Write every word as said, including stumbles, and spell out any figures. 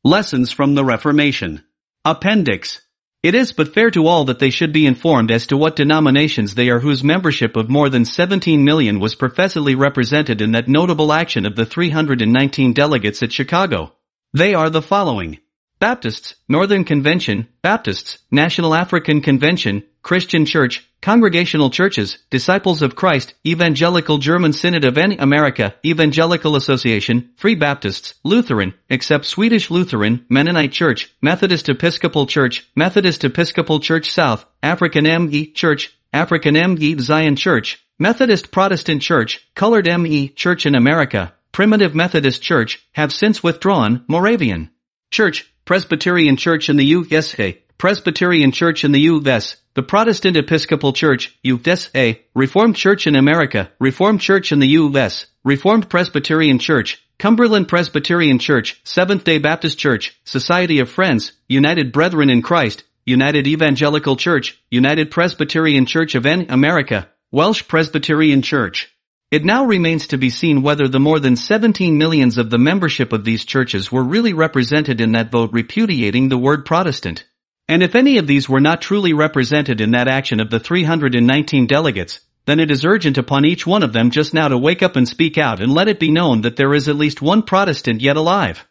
Lessons from the Reformation. Appendix. It is but fair to all that they should be informed as to what denominations they are whose membership of more than seventeen million was professedly represented in that notable action of the three hundred nineteen delegates at Chicago. They are the following: Baptists, Northern Convention, Baptists, National African Convention, Christian Church, Congregational Churches, Disciples of Christ, Evangelical German Synod of N America, Evangelical Association, Free Baptists, Lutheran, except Swedish Lutheran, Mennonite Church, Methodist Episcopal Church, Methodist Episcopal Church South, African M E Church, African M E Zion Church, Methodist Protestant Church, Colored M E Church in America, Primitive Methodist Church, have since withdrawn, Moravian Church, Presbyterian Church in the U S A, Presbyterian Church in the U S, the Protestant Episcopal Church, U S A, Reformed Church in America, Reformed Church in the U S, Reformed Presbyterian Church, Cumberland Presbyterian Church, Seventh-day Baptist Church, Society of Friends, United Brethren in Christ, United Evangelical Church, United Presbyterian Church of N America, Welsh Presbyterian Church. It now remains to be seen whether the more than seventeen millions of the membership of these churches were really represented in that vote repudiating the word Protestant. And if any of these were not truly represented in that action of the three hundred nineteen delegates, then it is urgent upon each one of them just now to wake up and speak out and let it be known that there is at least one Protestant yet alive.